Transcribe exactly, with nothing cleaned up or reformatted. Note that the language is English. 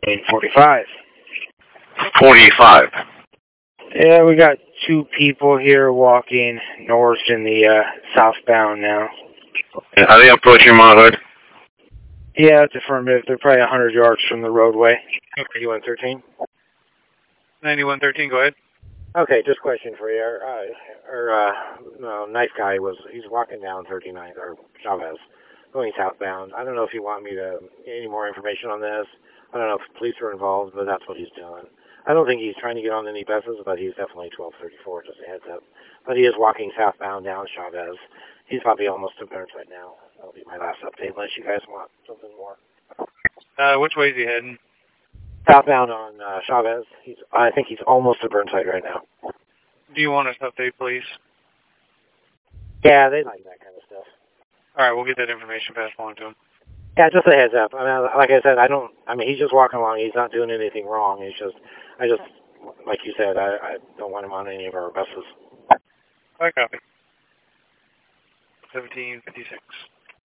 forty-five. forty-five. Yeah, we got two people here walking north in the uh, southbound now. Are they approaching Mount Hood? Yeah, it's affirmative. They're probably one hundred yards from the roadway. ninety-one thirteen. ninety-one thirteen, go ahead. Okay, just a question for you. Our, uh, our uh, no, knife guy was, he's walking down thirty-ninth, or Chavez, going southbound. I don't know if you want me to get any more information on this. I don't know if police are involved, but that's what he's doing. I don't think he's trying to get on any buses, but he's definitely twelve thirty-four, just a heads up. But he is walking southbound down Chavez. He's probably almost to Burnside now. That'll be my last update, unless you guys want something more. Uh, which way is he heading? Southbound on uh, Chavez. He's, I think he's almost to Burnside right now. Do you want us to update, please? Yeah, they like that kind of stuff. All right, we'll get that information passed along to him. Yeah, just a heads up. I mean, like I said, I don't. I mean, he's just walking along. He's not doing anything wrong. He's just, I just, like you said, I, I don't want him on any of our buses. I copy. seventeen fifty-six.